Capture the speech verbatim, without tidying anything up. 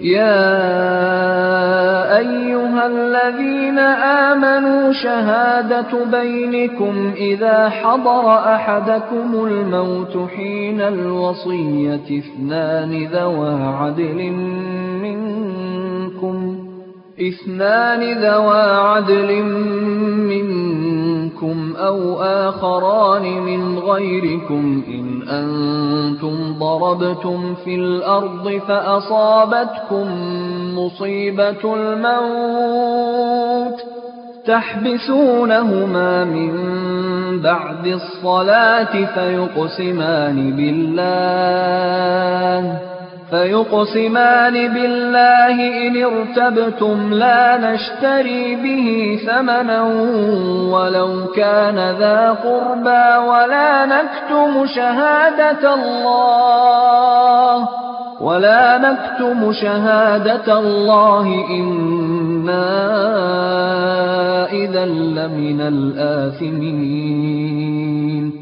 يَا أَيُّهَا الَّذِينَ آمَنُوا شَهَادَةُ بَيْنِكُمْ إِذَا حَضَرَ أَحَدَكُمُ الْمَوْتُ حِينَ الْوَصِيَّةِ اثْنَانِ ذَوَا عَدْلٍ مِّنكُمْ أَوْ آخَرَانِ مِنْ غَيْرِكُمْ إِنْ أَنتُمْ ضَرَبْتُمْ فِي الْأَرْضِ فَأَصَابَتْكُم مُّصِيبَةُ الْمَوْتِ تَحْبِسُونَهُمَا مِن بَعْدِ الصَّلَاةِ فَيُقْسِمَانِ بِاللَّهِ فيقسمان بالله إن ارتبتم لا نشتري به ثمنا ولو كان ذا قربى ولا نكتم شهادة الله ولا نكتم شهادة الله إنا إذا لمن الآثمين